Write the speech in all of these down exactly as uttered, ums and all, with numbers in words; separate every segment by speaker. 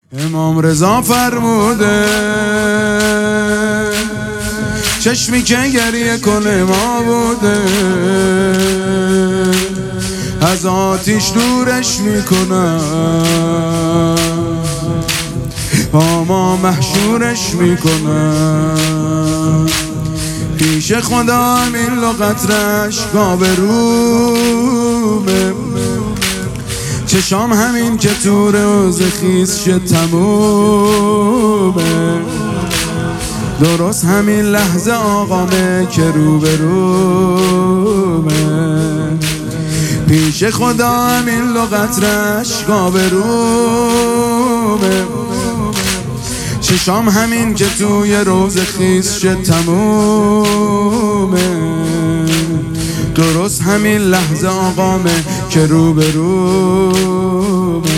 Speaker 1: امام رضا فرموده چشمی که گریه کنه ما بوده، از آتیش دورش میکنم، با ما محشورش میکنم. پیش خدا همین لغترش گابرومه، چشام همین که تو روز خیز شد تمومه، درست همین لحظه آقامه که روبرومه. پیش خدا همین لغترش گابرومه، چشام همین که توی روز خیز شد تمومه، درست همین لحظه آقامه که روبرومه.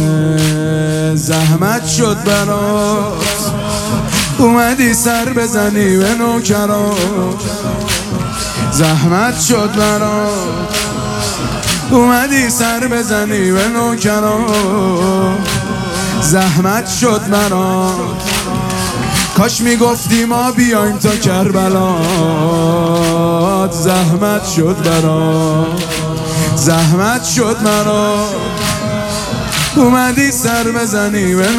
Speaker 1: زحمت شد برات اومدی سر بزنی به نوکرات، زحمت شد برات اومدی سر بزنی به نوکرات، زحمت شد برات کاش میگفتی ما بیایم تا کربلات. زحمت شد برات زحمت شد برات اومدی سر بزنی به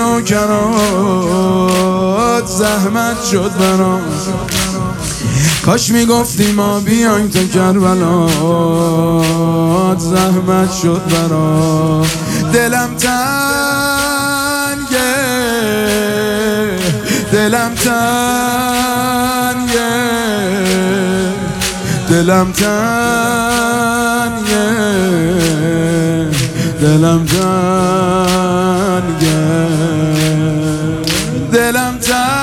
Speaker 1: نوکرات، زحمت شد برات کاش میگفتی ما بیایم تا کربلات. زحمت شد برات دلم تنگه دلم تنگه دلم تنگه دلم تنگه دلم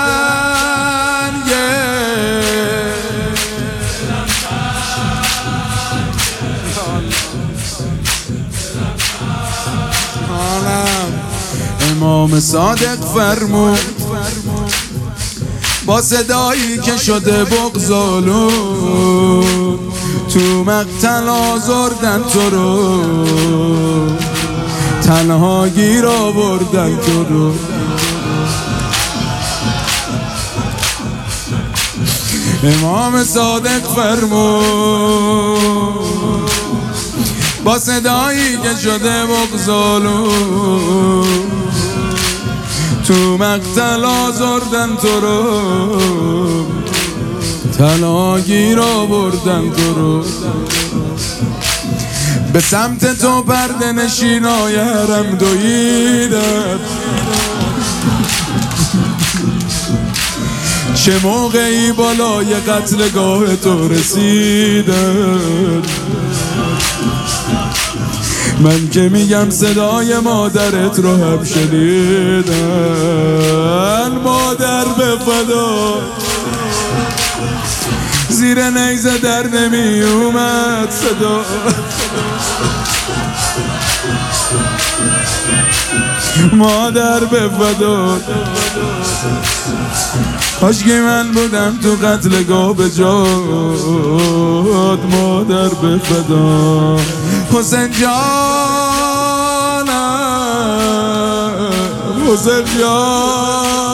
Speaker 1: تنگه امام صادق فرمود با صدایی که شده بغض‌آلود، تو مقتل آزردن تو رو، تنها گیر آوردن تو رو. امام صادق فرمود با صدایی که شده بغض‌آلود، تو مقتل آزردن تو رو، تنها گیر آوردن تو رو. به سمت تو پرده نشینای حرم دویدن، چه موقعی بالای قتلگاه تو رسیدن. من که میگم صدای مادرت رو هم شنیدن، مادر به فدا زیر نیزه در نمی اومد صدا. مادر به فدا کاشکی من بودم تو قتلگاه به جاد. مادر به فدا حسین جانم حسین جانم